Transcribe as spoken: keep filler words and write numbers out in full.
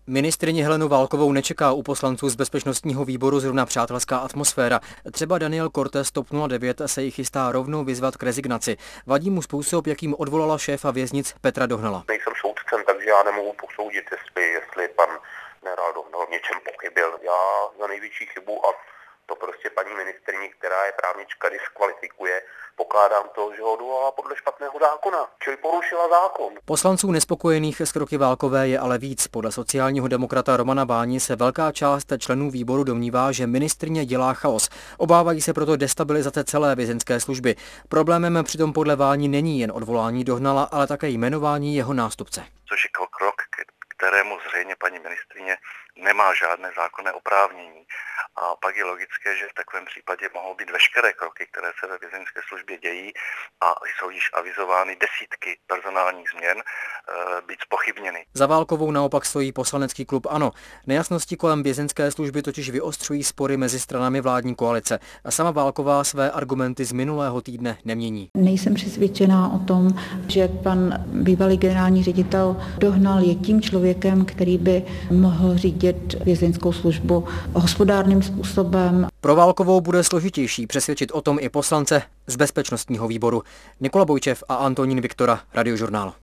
Ministryni Helenu Válkovou nečeká u poslanců z bezpečnostního výboru zrovna přátelská atmosféra. Třeba Daniel Korte z TOP nula devět se jí chystá rovnou vyzvat k rezignaci. Vadí mu způsob, jakým odvolala šéfa věznic Petra Dohnala. Nejsem soudcem, takže já nemohu posoudit, jestli, jestli pan generál Dohnal v něčem pochybil. Já za největší chybu, a to prostě paní ministryni, která je právnička, diskvalifikuje, pokládám to, že ho odvolala podle špatného zákona, čili porušila zákon. Poslanců nespokojených s kroky Válkové je ale víc. Podle sociálního demokrata Romana Váni se velká část členů výboru domnívá, že ministryně dělá chaos. Obávají se proto destabilizace celé vězeňské služby. Problémem přitom podle Váni není jen odvolání Dohnala, ale také jmenování jeho nástupce. Což je krok, kterému zřejmě paní ministryně nemá žádné zákonné oprávnění. A pak je logické, že v takovém případě mohou být veškeré kroky, které se ve vězeňské službě dějí a jsou již avizovány desítky personálních změn, být zpochybněny. Za Válkovou naopak stojí poslanecký klub ANO. Nejasnosti kolem vězeňské služby totiž vyostřují spory mezi stranami vládní koalice. A sama Válková své argumenty z minulého týdne nemění. Nejsem přesvědčená o tom, že pan bývalý generální ředitel Dohnal je tím člověkem, který by mohl řídit vězeňskou službu hospodárným způsobem. Pro Válkovou bude složitější přesvědčit o tom i poslance z bezpečnostního výboru. Nikola Bojčev a Antonín Viktora, Radiožurnál.